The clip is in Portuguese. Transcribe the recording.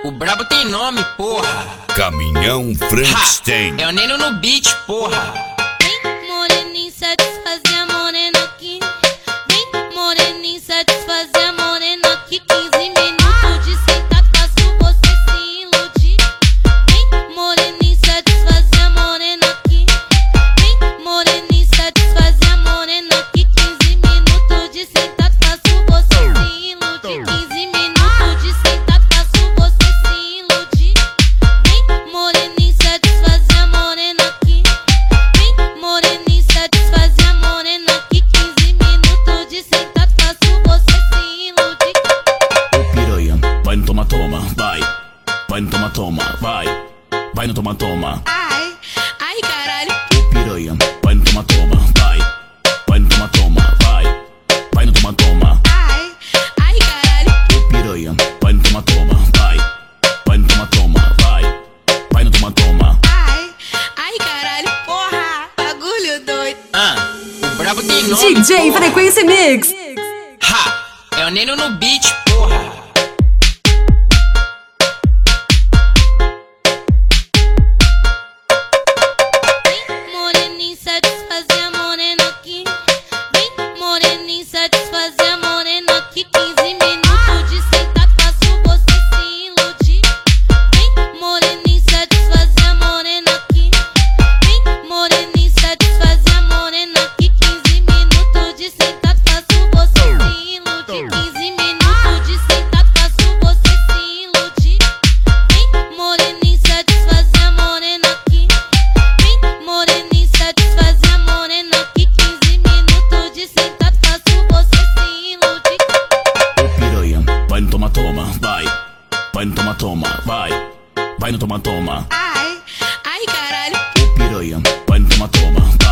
O brabo tem nome, porra. Caminhão Frankenstein. É o Neno no beat, porra. Vem, moreninho, satisfazer a morena aqui. Vem, moreninho, satisfazer a morena aqui. 15 minutos de sentado, faço você se iludir. Vem, moreninho, satisfazer a morena aqui. Vem, moreninho, satisfazer a morena aqui. 15 minutos de sentado, faço você se iludir. 15 minutos de sentado, faço você se iludir. Vem, moreninho, satisfazer a morena aqui. Vem, moreninho, satisfazer a morena aqui. 15 minutos de sentado, faço você se iludir. Ô piranha, vai no toma-toma, vai. Vai no toma-toma, vai. Vai no toma-toma. Ai, ai, caralho. Ô piranha, vai no toma-toma, vai. Vai no toma-toma, vai. Vai no toma-toma. Ai, ai, caralho. Ô piranha, vai no toma-toma, vai. Vai no toma-toma, vai. Vai no toma-toma. Ai, ai, caralho. Porra, bagulho doido. O brabo tem nome, DJ porra. Frequência Mix. É o Neno no beat, porra. Vem, moreninho, satisfazer a morena aqui. Vem, moreninho, satisfazer a morena aqui. 15 minutos de sentado, faço você se iludir. Vem, moreninho, satisfazer a morena aqui. Vem, moreninho, satisfazer a morena aqui. 15 minutos de sentado, faço você se iludir. 15 minutos de sentado, faço você se iludir. Vem, moreninho, satisfazer a morena aqui. Vem, moreninho, satisfazer a morena aqui. 15 minutos de sentado, faço você se iludir. Ô piranha, vai no toma-toma, vai. Vai no toma-toma, vai. Vai no toma-toma. Ai, ai, caralho. Ô piranha, vai no toma-toma.